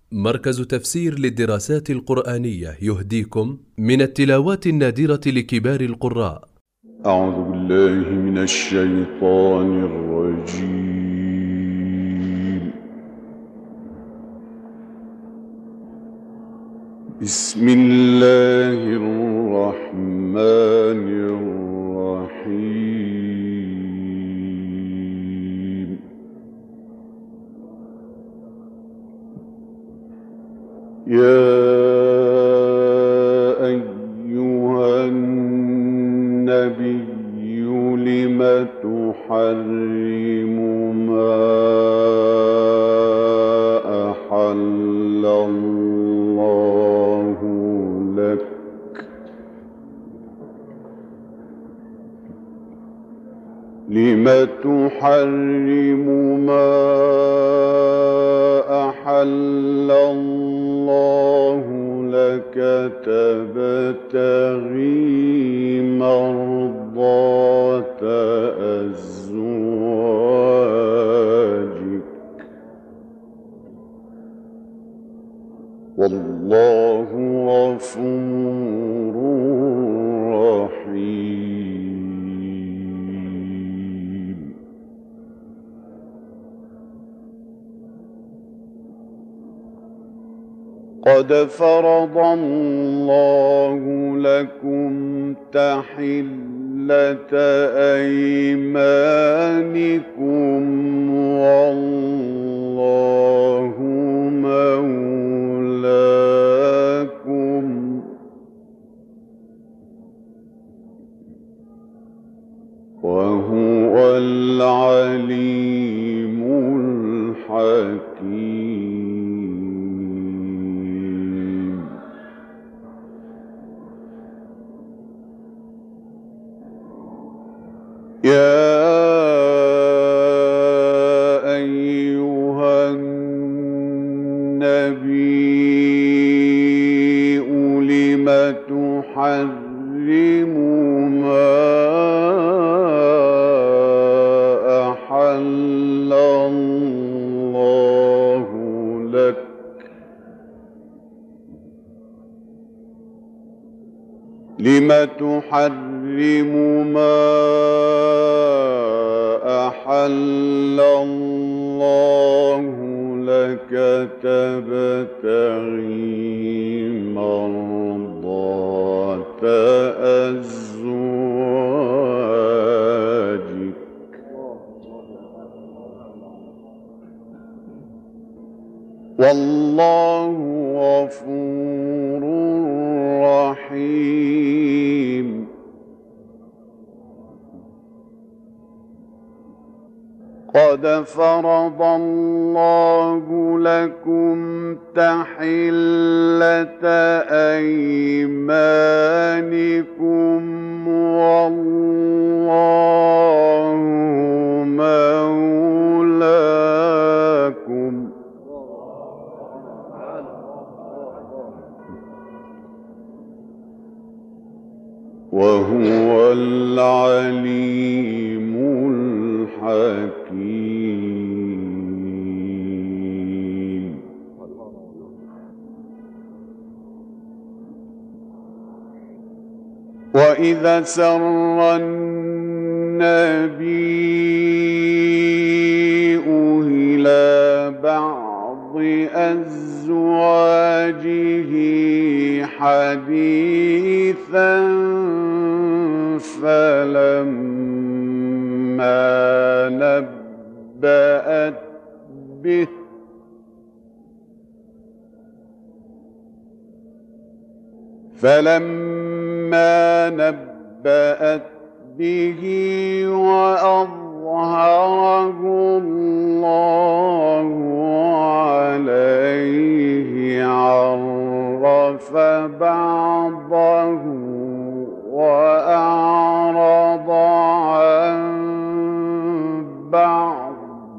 مركز تفسير للدراسات القرآنية يهديكم من التلاوات النادرة لكبار القراء. أعوذ بالله من الشيطان الرجيم. بسم الله الرحمن الرحيم. يا أيها النبي لم تحرم ما أحل الله لك لم تحرم ما أحل الله لك تبتغي مرضات أزواجك والله غفور رحيم. قد فرض الله لكم تحلة أيمانكم والله مولاكم وهو العليم الحكيم. يا أيها النبي لم تحرم ما أحل الله لك لم تحرم ما أحل الله لك تبتغي مرضات أزواجك والله غفور رحيم. قد فرض الله لكم تحلة أيمانكم والله مولاكم وهو العليم الحكيم. وإذا سر النبي إلى بعض أزواجه حديثا فلما نبأت به وأظهره الله عليه عرف بعضه وأعرض عن بعض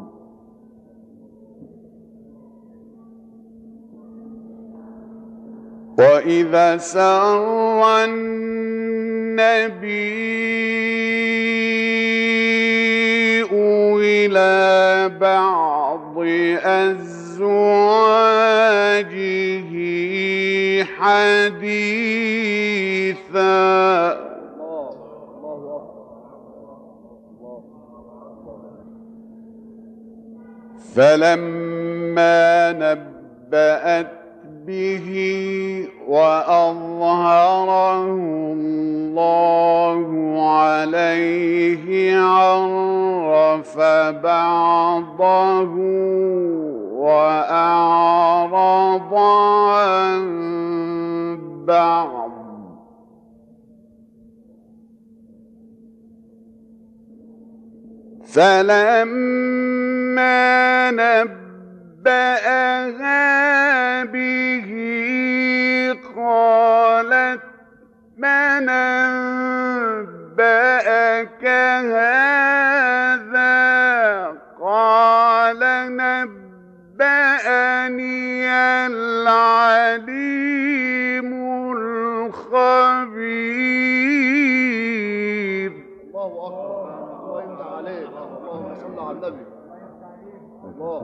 وإذا سر النبي إلى بعض أزواجه حديثا فلما نبأت به وأظهره الله عليه عرف بعضه وأعرض عن بعض فلما نبأها به قالت من أنبأك هذا قال نبأني العليم الخبير. الله أكبر. الله يمنع عليك. اللهم صل على النبي. الله.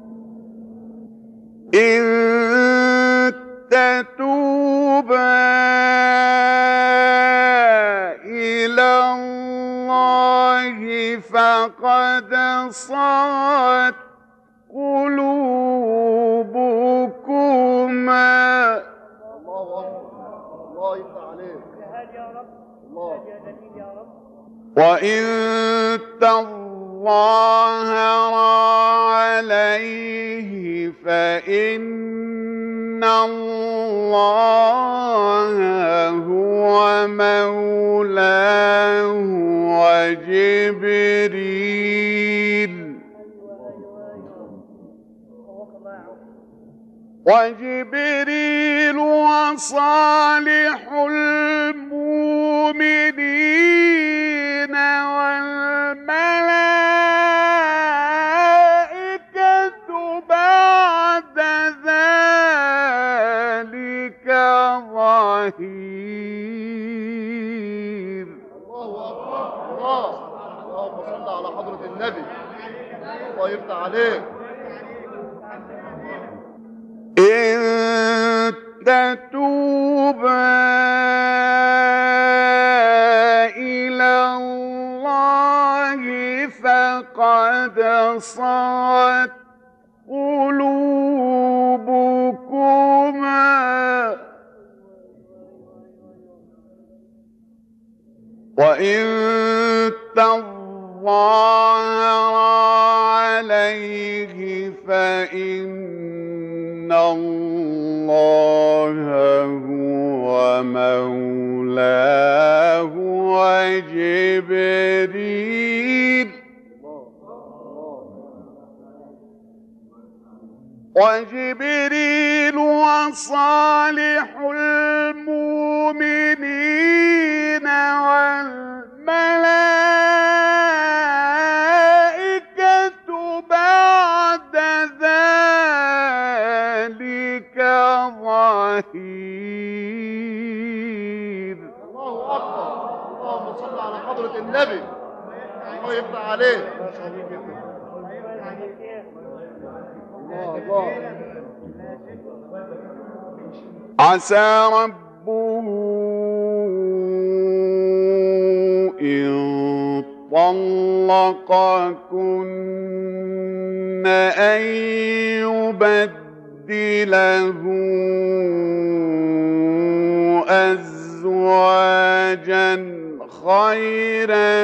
إن تتوبا إلى الله فقد صغت قلوبكما. الله أكبر. الله يمنع عليك. الله. وإن تظاهر عليه فإن الله هو مولاه وجبريل وصالح المؤمنين والملائكة بعد ذلك ظهير. الله أكبر. الله. اللهم صل على حضرة النبي. الله يفتح عليك. إن تتوبا إلى الله فقد صغت قلوبكما وإن تظاهر عليه فإن الله هو مولاه وجبريل وصالح المؤمنين والملائكة بعد ذلك ظهير. الله أكبر. اللهم صل على حضرة النبي. الله يفتح عليك. الله. عسى ربه إن طلقكن أن يبدله أزواجا خيرا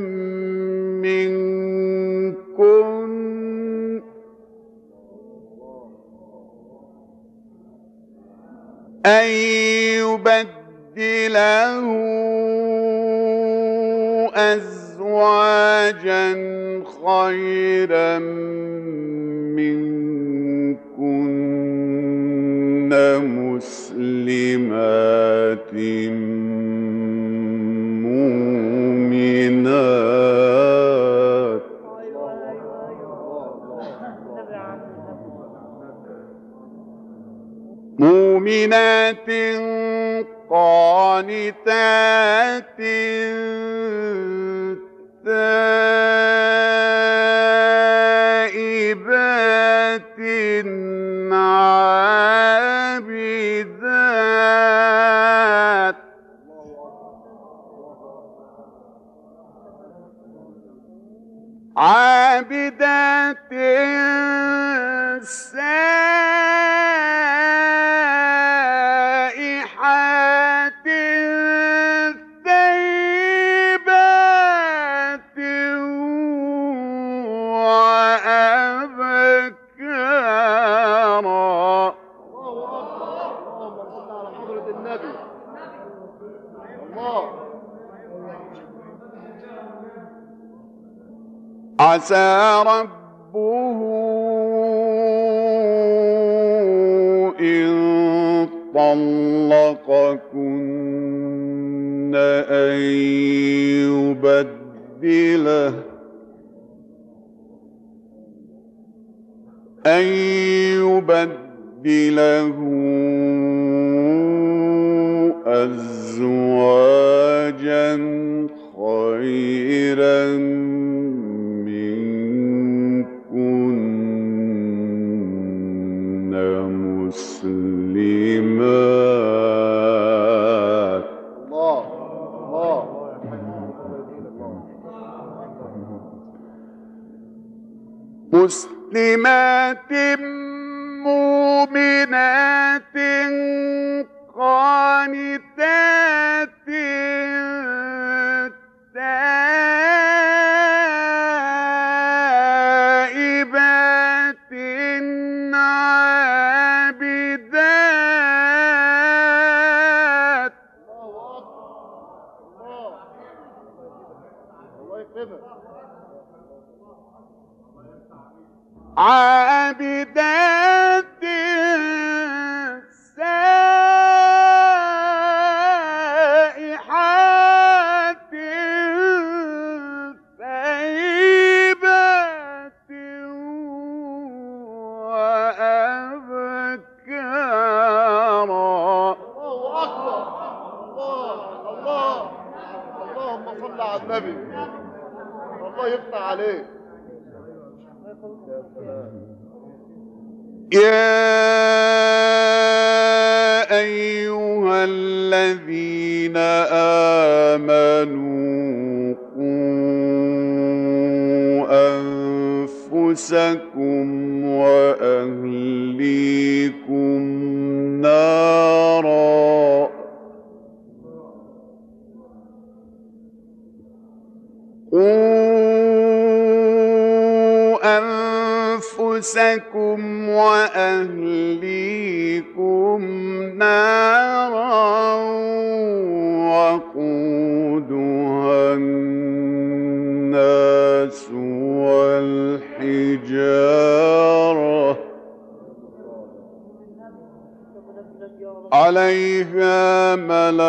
منكن أن يبدله أزواجا خيرا منكن مسلمات مؤمنات قانتات تائبات عابدات عابدات سائحات ثيبات وأبكارا. اللهم صل على حضرة النبي. الله. عسى ربه إن طلقكن أن يبدله أزواجا خيرا منكن مسلمات. الله. الله. مسلمات مؤمنات قانتات تائبات عابدات. الله أكبر. الله يكرمك. عابدات سائحات ثيبات وأبكارا. الله أكبر. الله. الله. اللهم صل على النبي. الله يفتح عليك. يا أيها الذين آمنوا قوا أنفسكم وأهليكم نارا أنفسكم وأهليكم نارا وقودها الناس والحجارة عليها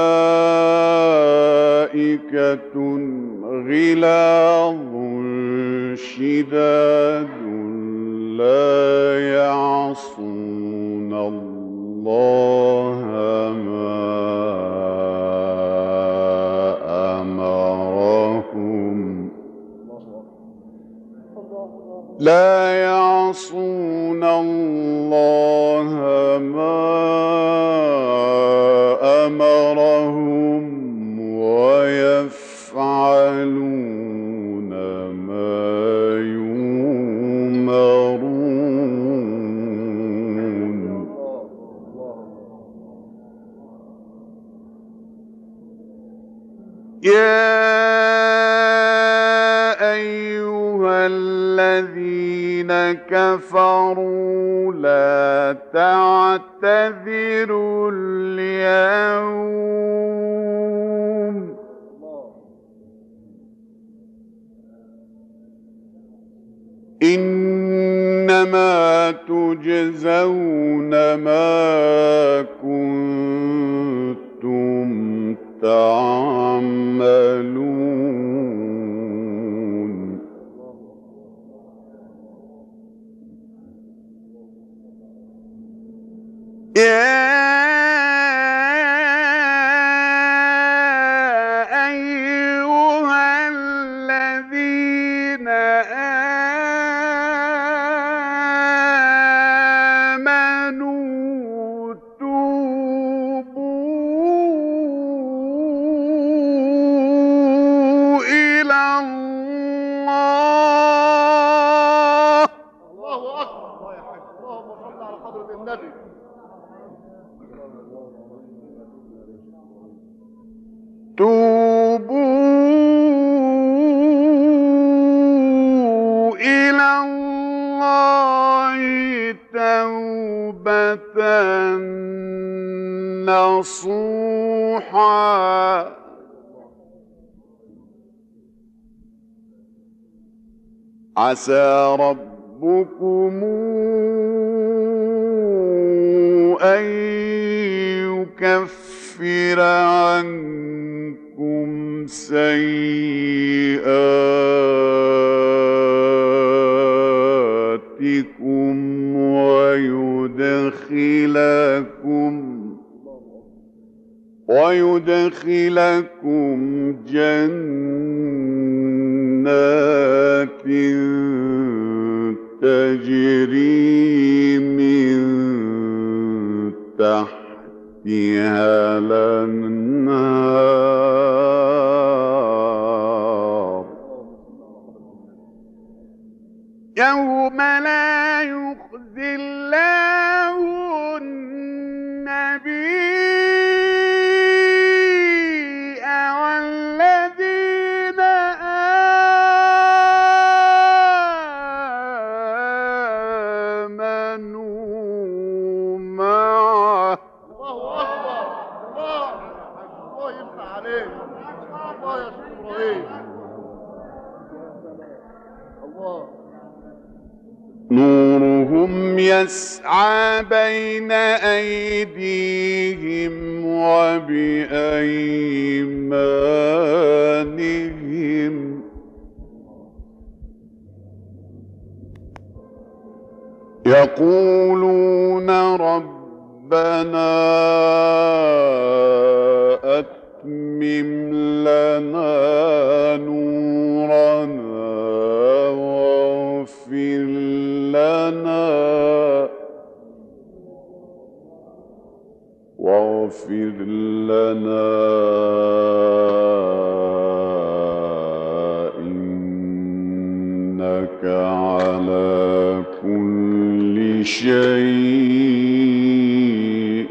ملائكة غلاظ شداد لا يعصون الله ما أمرهم ويفعلون ما يؤمرون. يا أيها الذين كفروا لا تعتذروا اليوم إنما تجزون ما كنتم تعملون. يا أيها الذين آمنوا توبوا إلى الله النبي. توبوا إلى الله توبة نصوحا عسى ربكم أن يكفر عنكم سيئاتكم ويدخلكم جنات تجري من تحتها الأنهار يوم لا يخزي الله النبي والذين آمنوا معه. الله أكبر. الله يفتح عليك. الله يا شيخ إبراهيم. الله. نورهم يسعى بين أيديهم وبأيمانهم يقولون ربنا أتمم لنا نورنا واغفر لنا إنك على كل شيء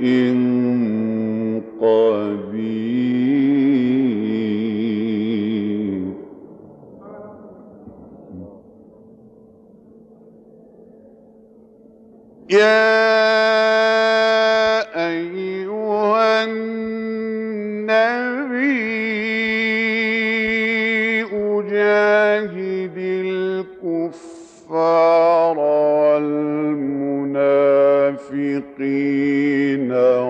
قدير. يا أيها النبي جاهد الكفار والمنافقين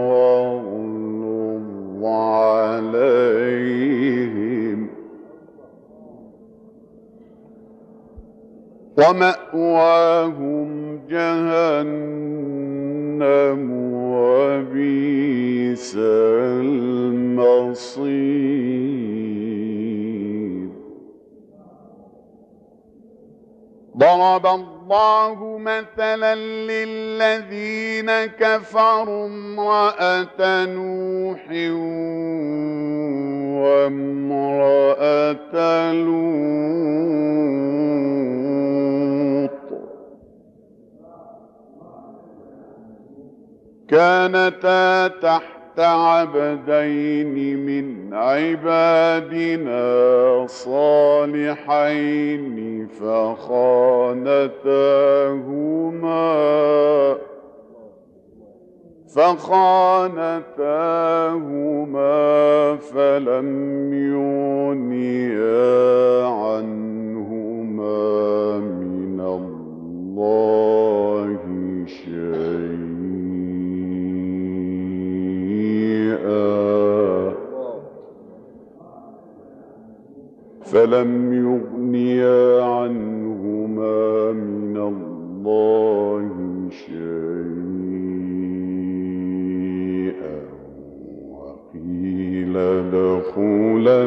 واغلظ عليهم ومأواهم جهنم وبئس المصير. ضرب الله مثلا للذين كفروا امرأة نوح وامرأة لوط كانتا تحت عبدين من عبادنا صالحين فخانتاهما فلم يغنيا عنهما من الله شيئا من الله شيئا وقيل ادخلا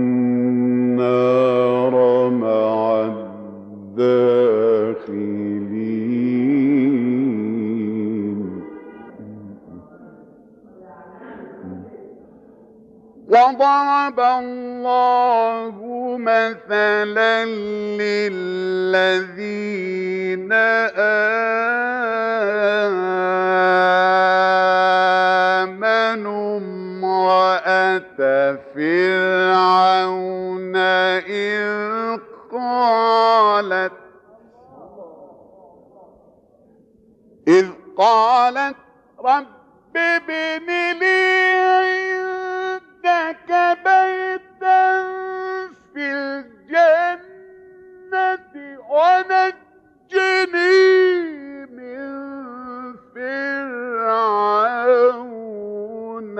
النار مع الداخلين. وضرب الله مثلا للذين الذين آمنوا امرأة فرعون إذ قالت رب ابن لي عندك بيتا في الجنة ونجني من فرعون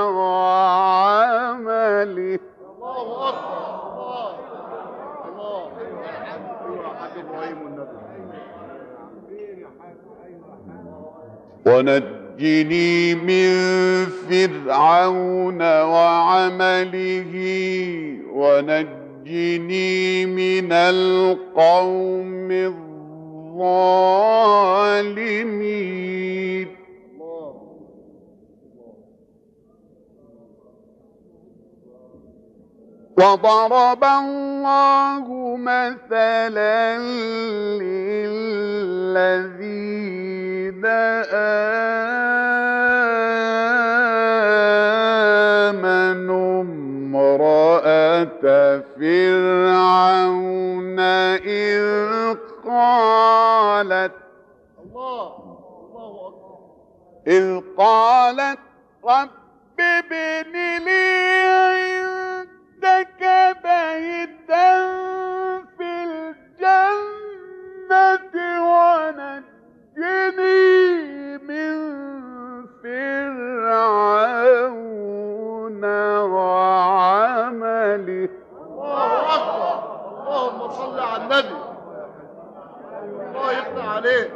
وعمله. الله أكبر. الله حاج إبراهيم والنبي. ونجني من فرعون وعمله ونجني من القوم الظالمين. وضرب الله مثلا للذين آمنوا امرأة فرعون إذ قالت رب ابن لي عندك بيتا في الجنة ونجني من فرعون وعمله. الله أكبر. اللهم صل على النبي. الله يفتح عليك.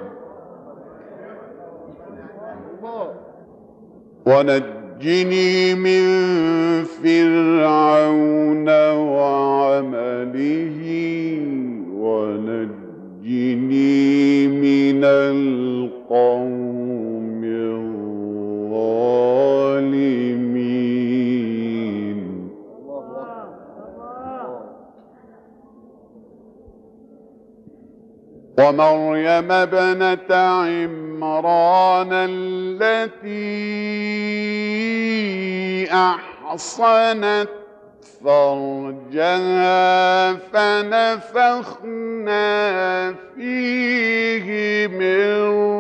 الله. ونجني من فرعون وعمله ونجني من القوم الظالمين. ومريم ابنة عمران التي أحصنت فرجها فنفخنا فيه من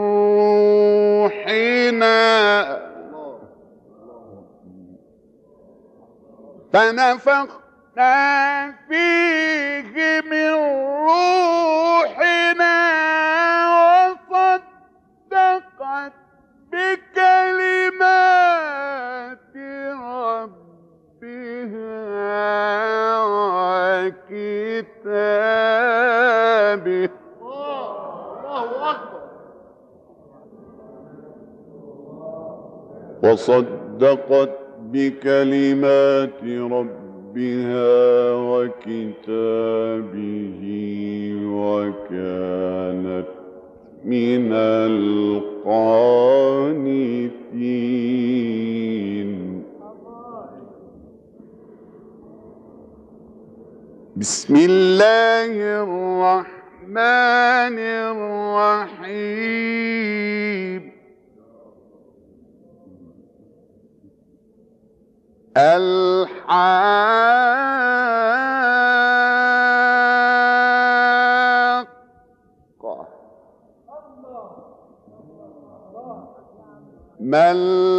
روحنا وصدقت بكلمات ربها وكتابه. الله أكبر. وصدقت بكلمات ربها وكتابه وكانت من القانتين. بسم الله الرحمن الرحيم. الحاقة ما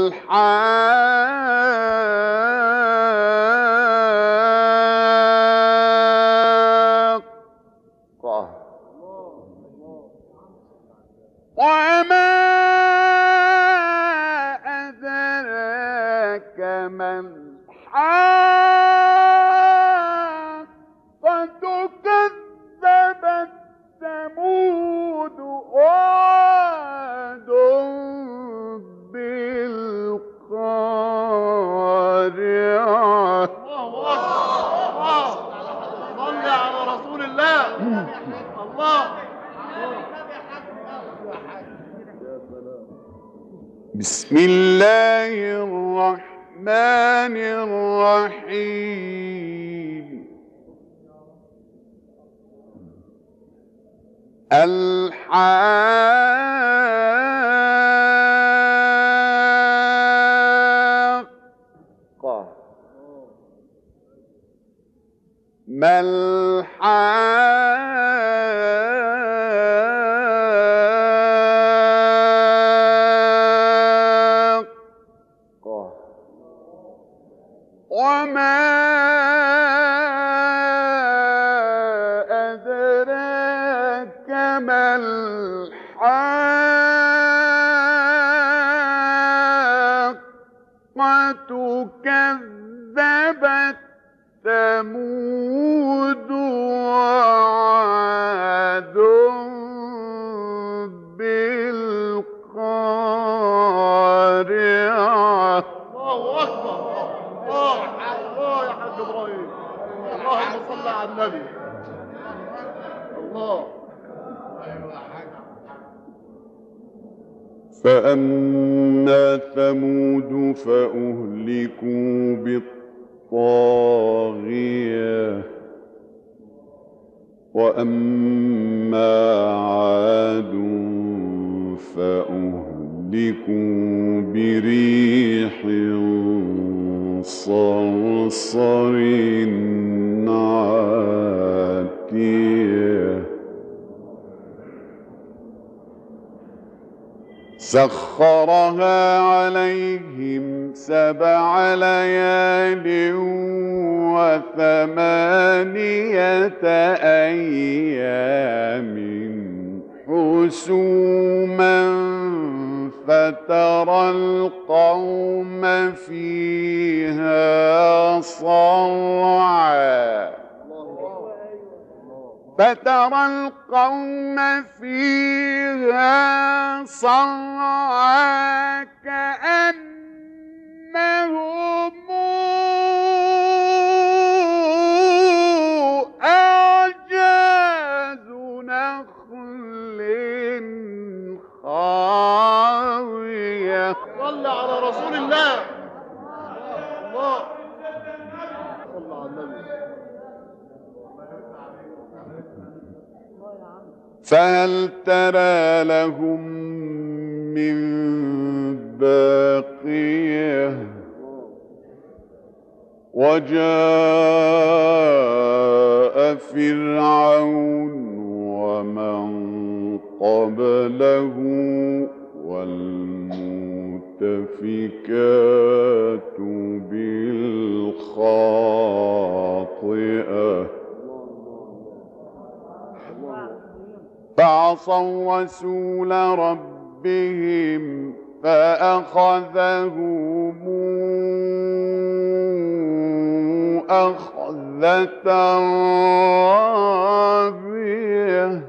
الحاقة وما أدراك ما الحاقة كذبت ثمود وعاد بالقارعة. الله أكبر. صل على رسول الله. الله. بسم الله الرحمن الرحيم. الحاقة ما الحاقة وما أدراك ما الحاقة كذبت ثمود وعاد بالقارعة. الله أكبر. الله الله يا حاج إبراهيم. اللهم صل على النبي. الله. فأما ثمود فأهلكوا بالطاغية وأما عاد فأهلكوا بريح صرصر عاتية سخرها عليهم 7 ليال و8 أيام حسوما فترى القوم فيها صرعا كأنهم أعجاز نخل خاوية. صل على رسول الله. الله. صل على النبي. فهل ترى لهم من باقية وجاء فرعون ومن قبله والمؤتفكات بالخاطئة فعصوا رسول ربهم فأخذهم أخذة رابية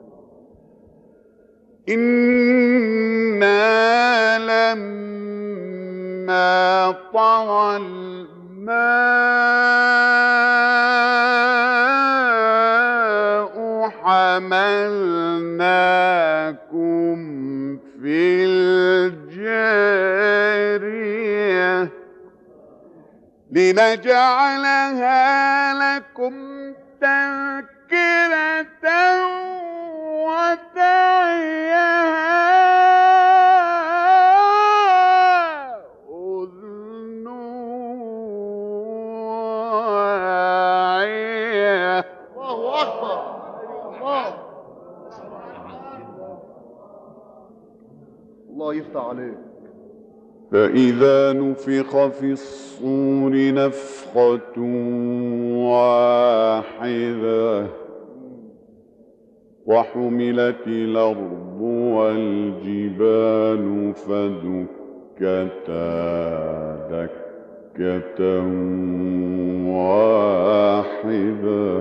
إنا لما طغى الماء حملناكم في الجارية لنجعلها لكم تذكرة وتعيها أذن واعية. الله أكبر. الله. الله يفتح عليك. فإذا نفخ في الصور نفخة واحدة وحملت الأرض والجبال فدكتا دكة واحدة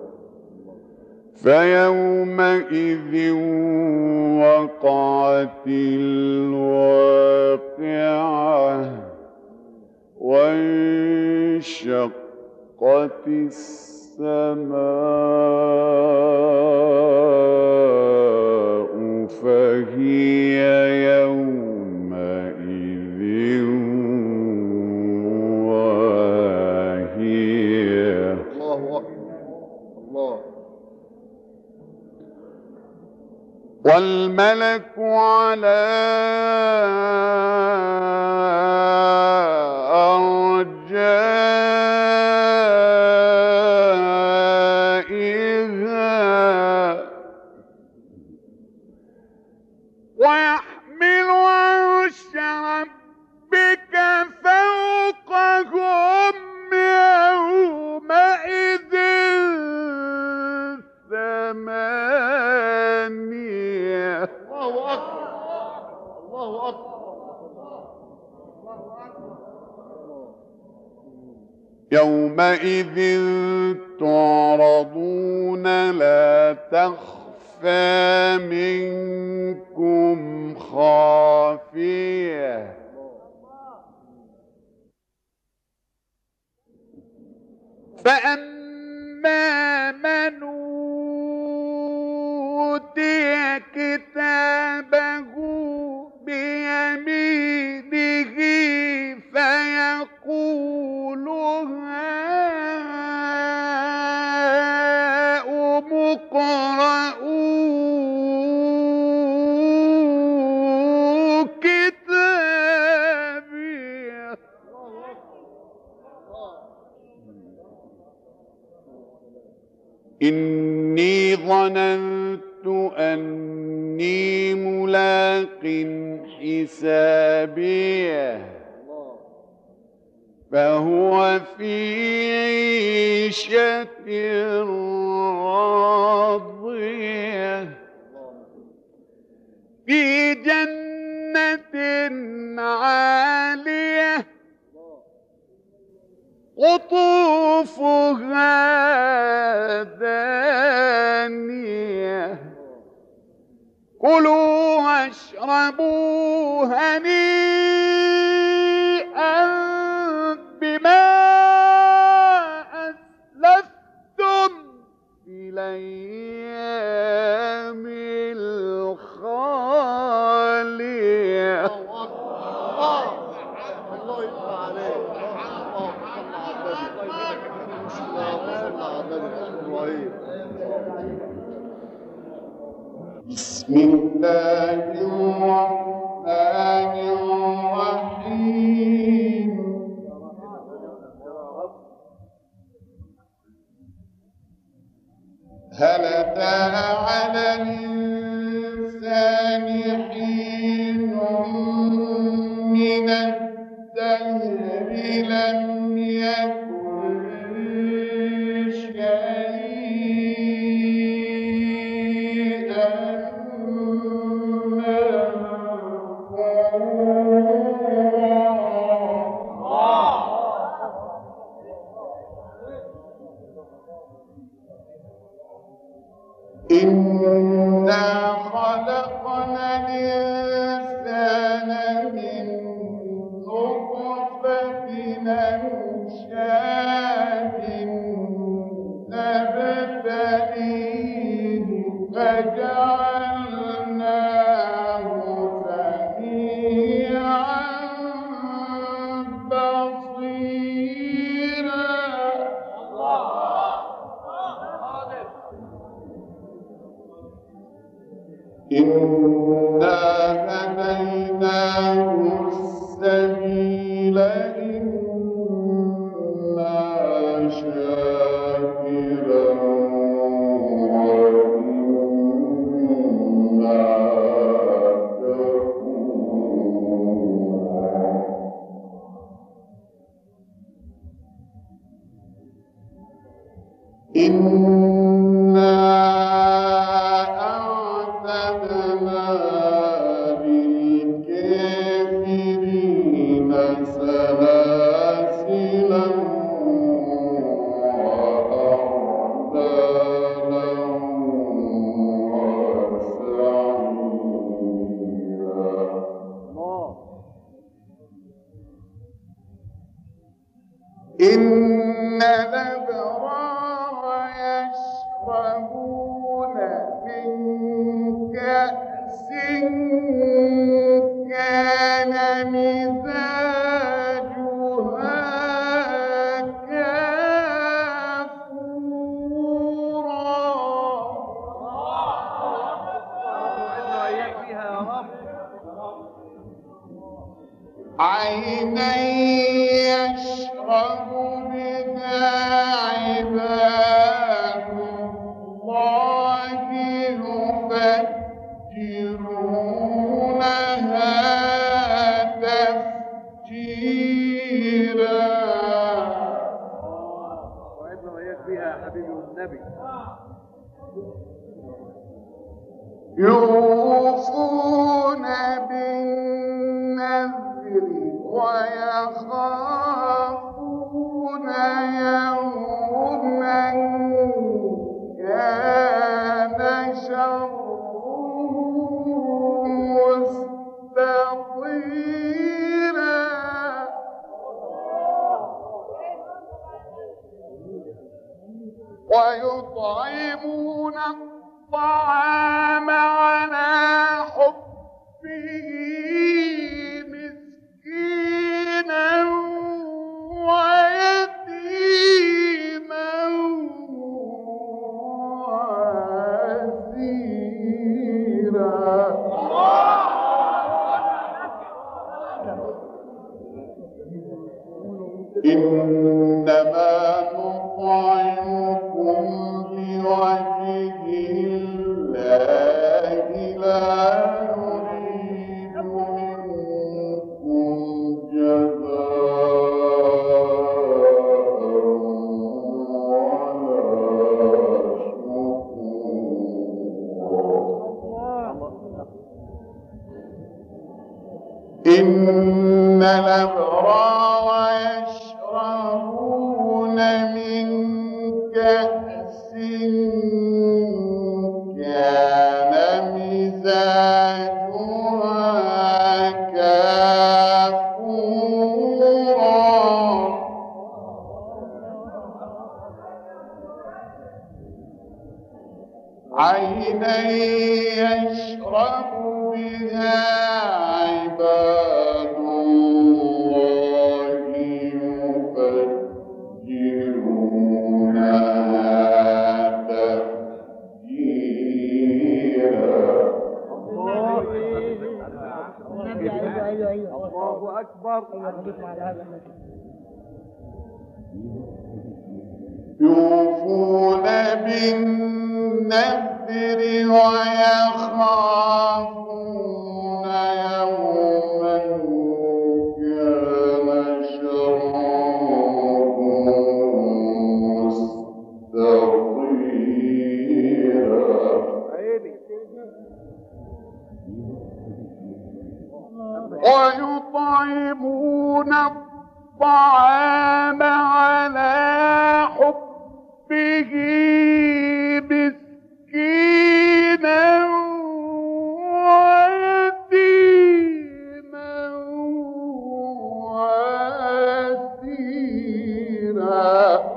فيومئذ وقعت الواقعة وانشقت السماء فهي يومئذ واهية. الله أكبر. الله. والملك على أرجائها ويحمل عرش ربك فوقهم يومئذ ثمانية. الله أكبر الله أكبر. يومئذ تعرضون لا تخفى منكم خافية فأما من أوتي كتابه بيمينه فيقول هاؤم اقرءوا كتابيه. إني ظننت أني ملاق حسابيه فهو في عيشة راضية في جنة عالية قطوفها دانية كلوا واشربوا هنيئا بما أسلفتم في الأيام الخالية. الله يفتح عليك. بسم الله الرحمن الرحيم. هل أتى على الإنسان حين من الدهر لم يكن شيئا إنا خلقنا الإنسان من نطفة أمشاج نبتليه فجعلناه سميعا بصيرا. إنا هديناه السبيل إما شاكرا وإما كفورا. إنا أعتدنا للكافرين سلاسلا وأغلالا وسعيرا. إن الأبرار يشربون من كأس كان مزاجها كافورا. عينا يشرب بها عباد الله يفجرونها تفجيرا. وعدنا وإياك فيها يا حبيبي والنبي. يوفون بالنذر ويخافون يوما كان شره مستطيرا. ويطعمون الطعام على حبه مسكينا ويتيما واسيرا. إنما نطعمكم لوجه الله لا نريد منكم جزاء ولا شكورا. إن الأبرار يشربون من كأس كان مزاجها كافورا. عينا يشرب بها عباد الله يفجرونها تفجيرا. الله أكبر. يوفون بالنذر ويخافون يوما كان شره مستطيرا. ويطعمون الطعام على حبه مسكينا ويتيما واسيرا.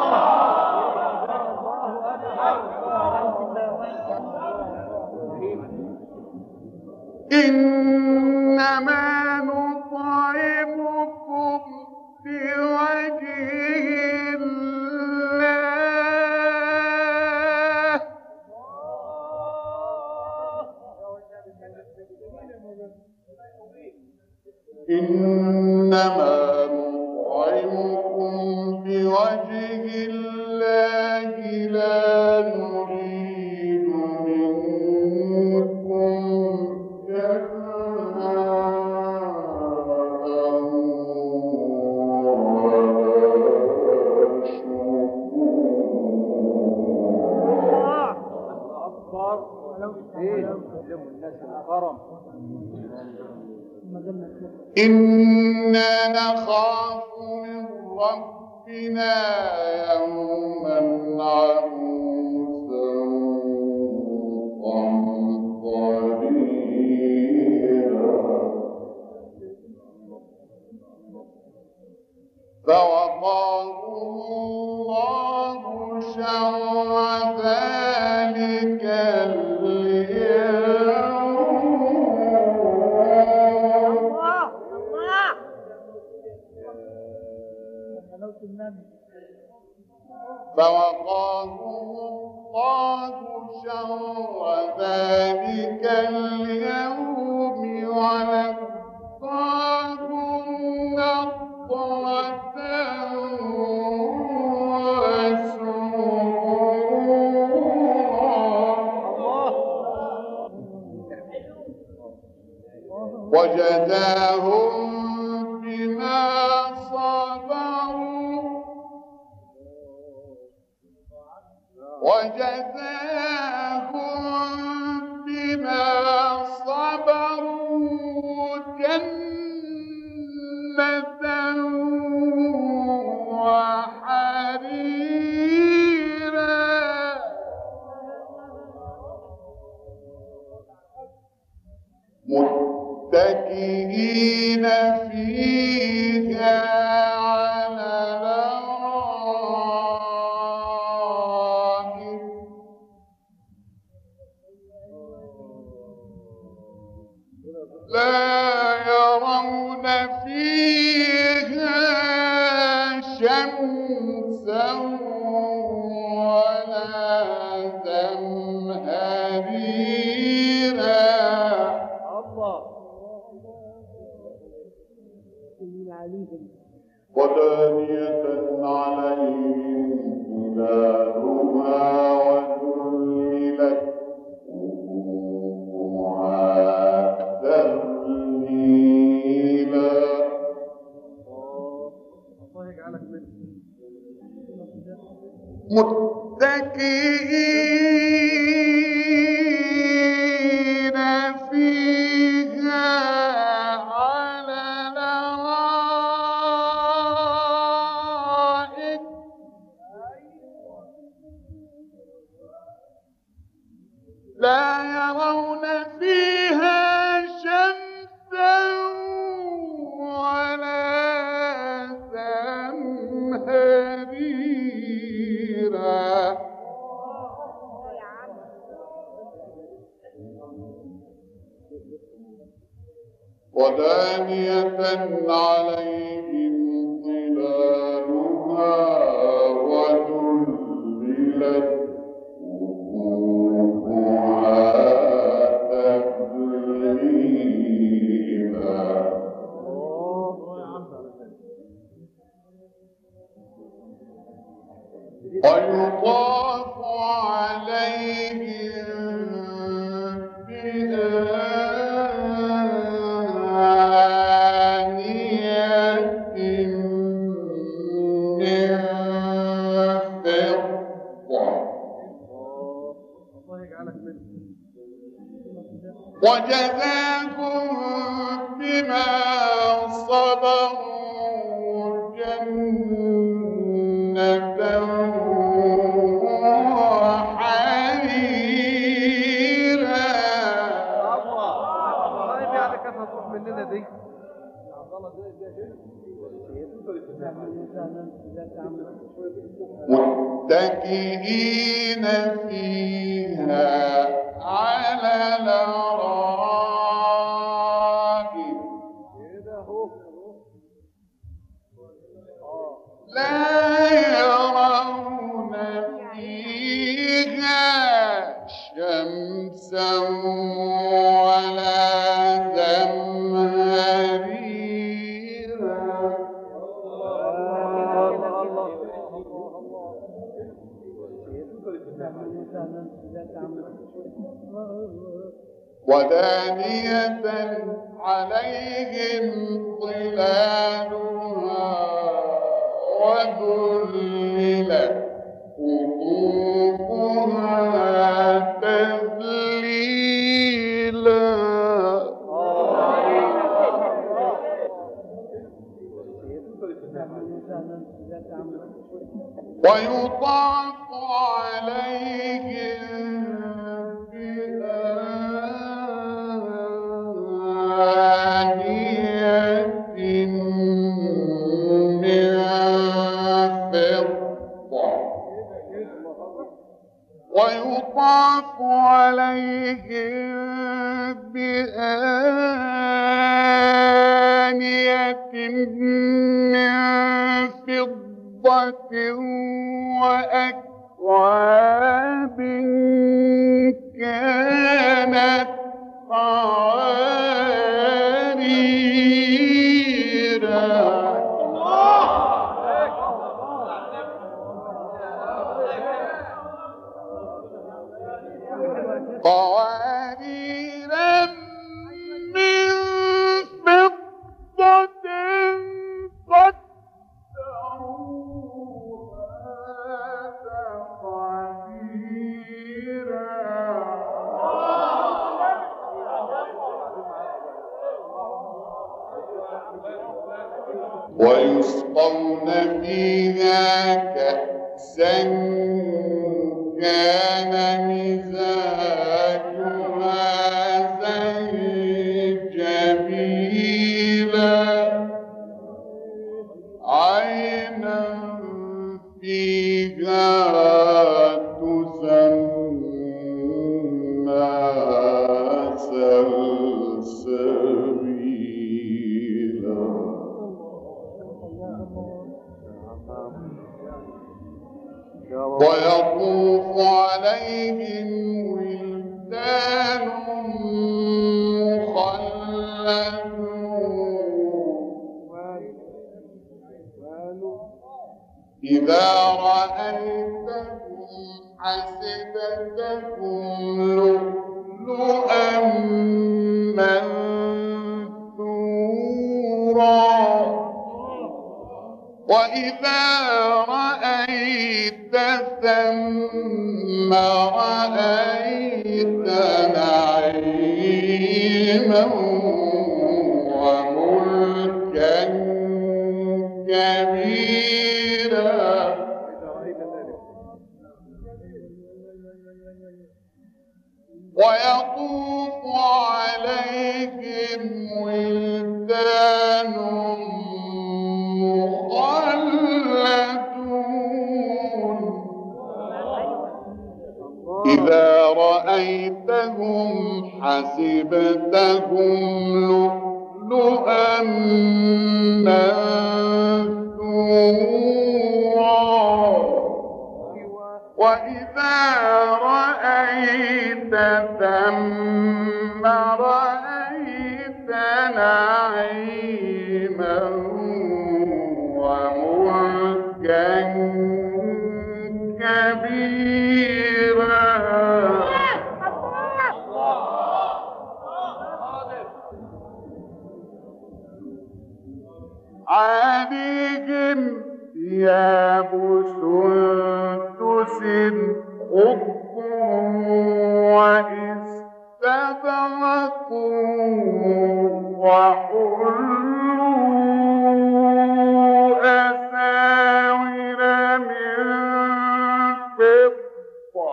إنما نطعمكم لوجه الله إنما نطعمكم لوجه الله لا نريد منكم إنا نخاف من ربنا يوما عبوسا قمطريرا. فوقاهم الله شر ذلك فوقاهم الله شر ذلك اليوم ولقاهم وجزاهم بما صبروا جنة وحريرا متكئين فيها على الأرائك لا يرون فيها شمسا ولا زمهريرا ودانية عليهم ظلالها وذللت قطوفها تذليلا متكئين فيها على الأرائك لا يرون فيها شمسا ولا زمهريرا ودانية عليهم ظلالها وذللت قطوفها تذليلا ويطاف عليهم بآنية من فضة وجزاكم بما صبروا جنة وحريرا طيب يعني كانت هتروح مننا دي متكئين فيها على الأرائك لا يرون فيها شمسا ولا زمهريرا ودانية عليهم ظلالها وذللت قطوفها تذليلا ويطاف عليهم بآنية من فضة ويطاف عليهم بآنية من فضة وأكواب كانت قواريرا قواريرا من فضة قدروها تقديرا ويسقون فيها كأسا كان مزاجها زنجبيلا عينا فيها تسمى سلسبيلا ويطوف عليهم ولدان مخلدون إذا رأيتهم حسبتهم لؤلؤا منثورا وإذا رأيت ثم رأيت نعيما وملكا كبيرا ويطوف عليهم ولدان مخلدون إذا رأيتهم حسبتهم لؤلؤا منثورا وإذا رأيت ثم رأيت نعيما وملكا كبيرا عليهم ثياب سندس خضر واستبرق وحلوا أساور من فضة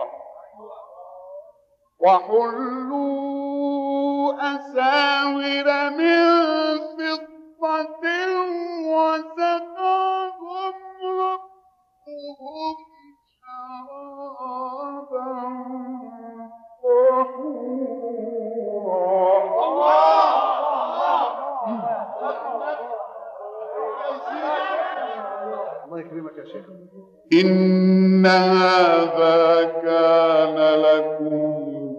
وسقاهم ربهم شرابا الله يكرمك يا شيخ. إن هذا كان لكم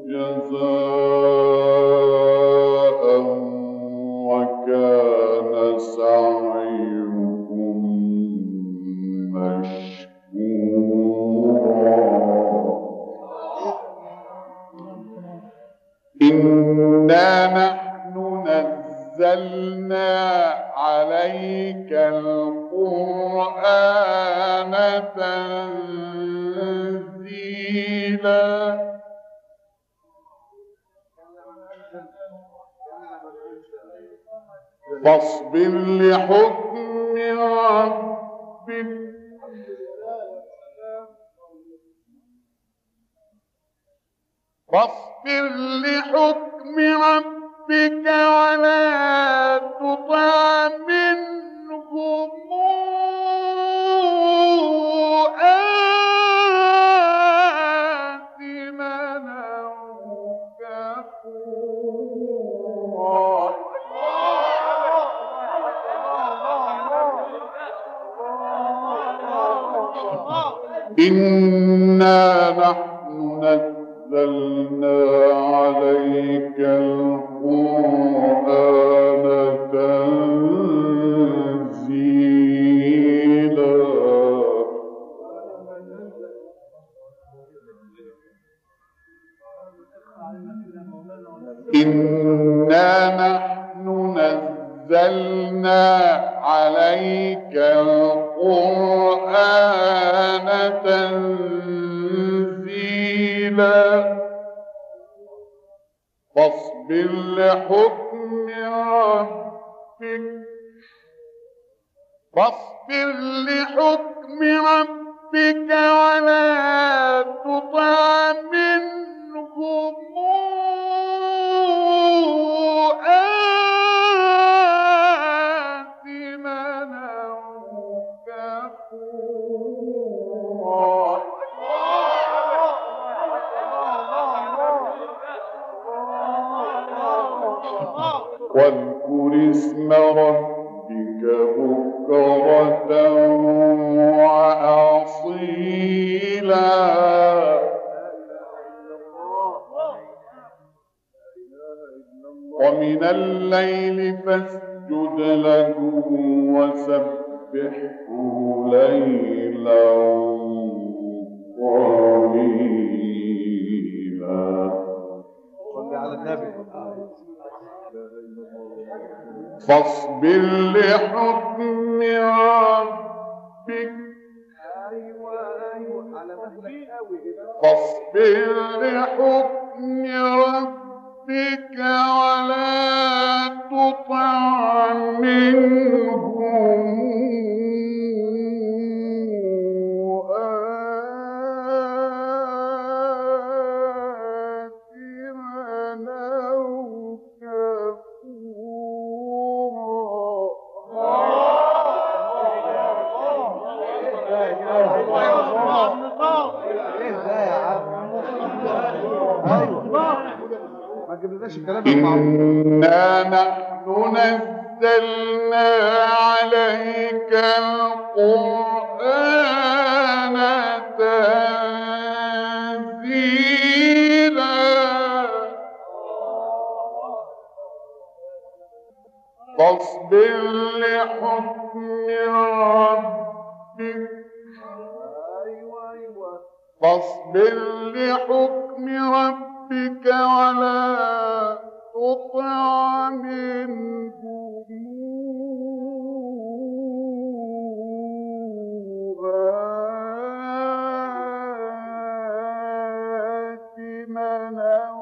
جزاء وكان سعيكم مشكورا. إنا نحن نزلنا عليك القرآن تنزيلا فاصبر لحكم ربك ولا تطع منهم آثما أو كفورا. إنا نحن نزلنا عليك القرآن تنزيلا إنا نحن نزلنا عليك القرآن تنزيلا فاصبر لحكم ربك فاصبر لحكم ربك ولا تطع منهم آثما أو كفورا واذكر اسم ربك بكرة وأصيلا ومن الليل فاسجد له وسبحه ليلا طويلا. صل على النبي. فاصبر لحكم ربك فاصبر لحكم ربك ولا تطع منهم آثما أو إنا نحن نزلنا عليك القرآن تنزيلا فاصبر لحكم ربك فاصبر لحكم ربك ولا تطع منهم آثما أو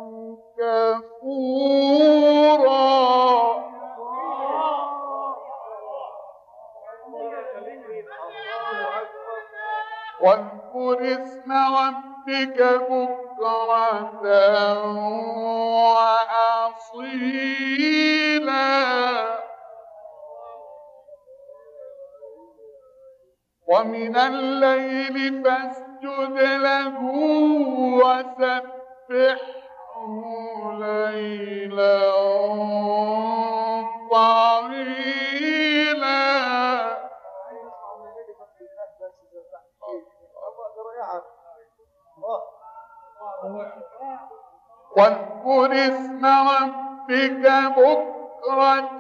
كفورا واذكر اسم ربك بكرة وأصيلا ومن الليل فاسجد له وسبحه ليلا طويلا واذكر اسم ربك بكرة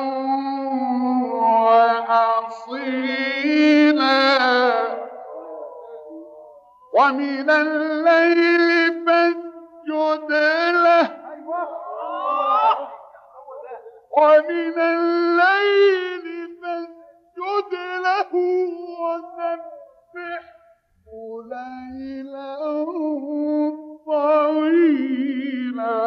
وأصيلا ومن الليل فاسجد له ومن الليل فاسجد له وسبحه ليلا طويلا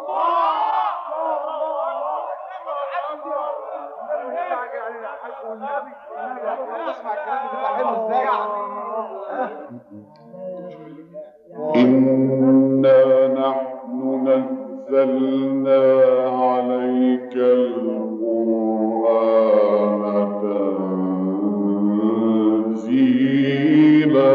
إنا نحن نزلنا عليك القرآن تنزيلا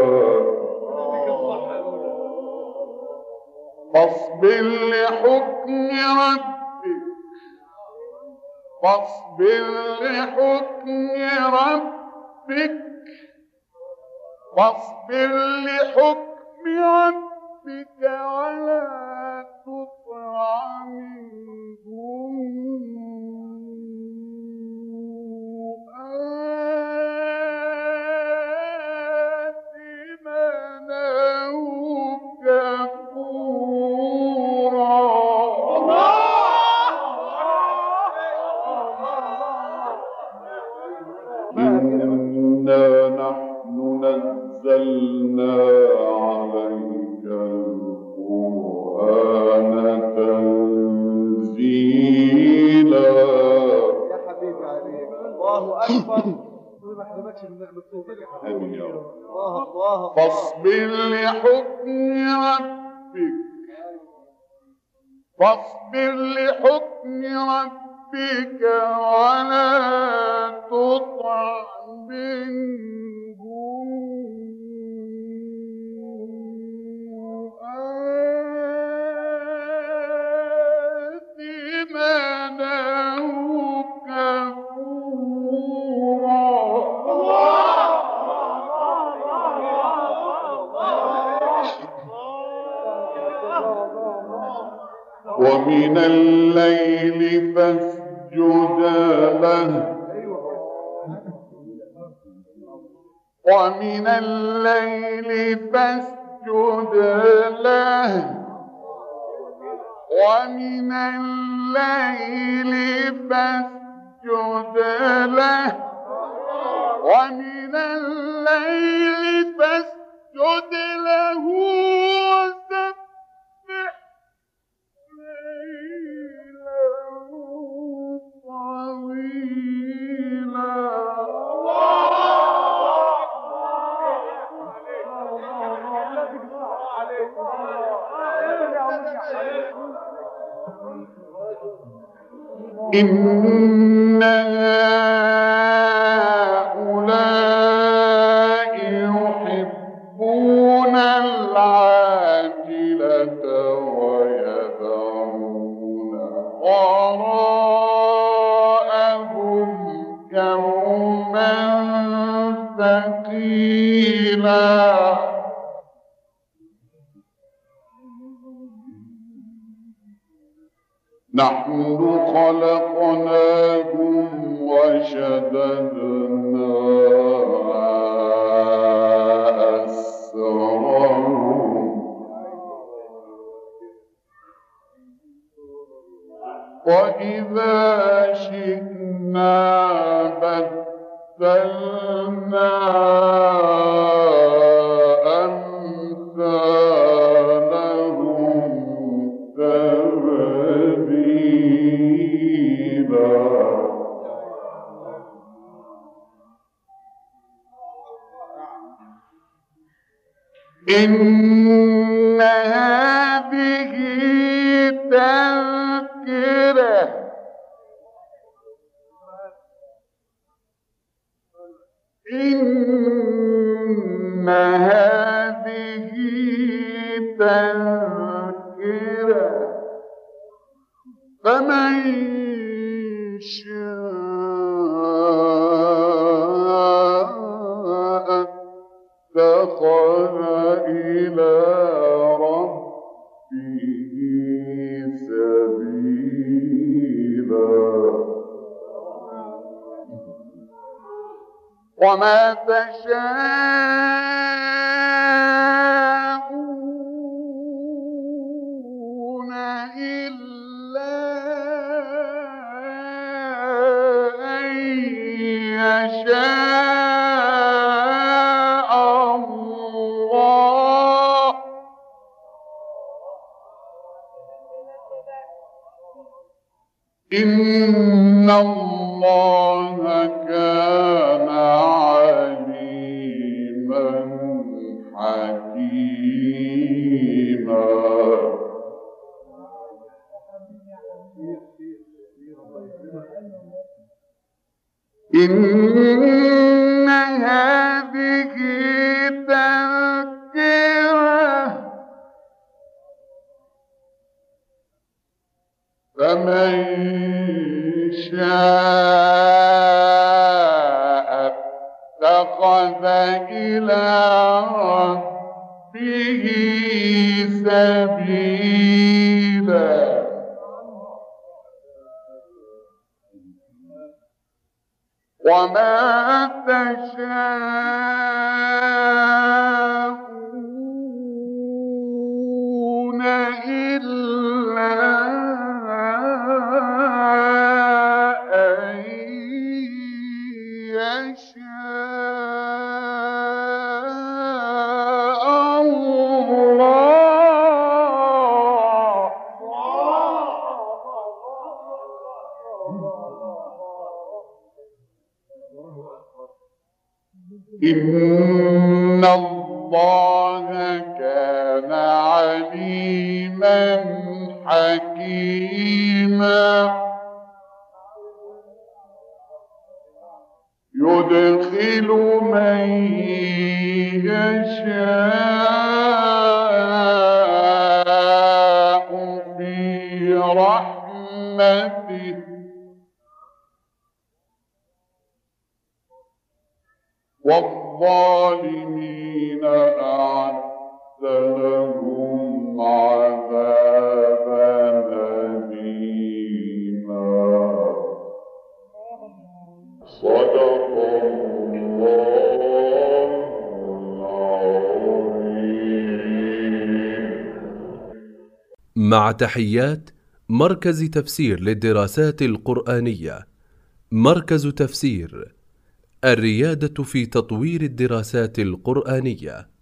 فاصبر لحكم ربك فاصبر لحكم ربك واصبر لحكم ربك ولا تطع منهم آثما أو كفورا إنا نحن نزلنا عليك القرآن تنزيلا. يا حبيبي عليك الله آمين يا رب. الله فاصبر لحكم ربك، فاصبر لحكم ربك ولا تطع منهم آثما أو ومن الليل فاسجد له، ومن الليل فاسجد له، ومن الليل فاسجد له، ومن الليل فاسجد له وسبح ليلا طويلا. إن هؤلاء يحبون العاجلة ويذرون وراءهم يوما ثقيلا. نحن خلقناهم وشددنا أسرهم، وإذا شئنا بدلنا أمثالهم تبديلا. إن هذه تذكرة، إن هذه تذكرة، فمن شاء اتخذ إلى ربه سبيلا. وما تشاءون إلا أن يشاء الله. إن الله كان عليما حكيما. إن هذه تذكرة، فمن شاء اتخذ إلى ربه سبيلا. وما تشاءون إلا أن يشاء الله. إن الله كان عليما حكيما يدخل من يشاء في رحمته والظالمين أعد لهم عذابا أليما. صدق الله العظيم. مع تحيات مركز تفسير للدراسات القرآنية. مركز تفسير، الريادة في تطوير الدراسات القرآنية.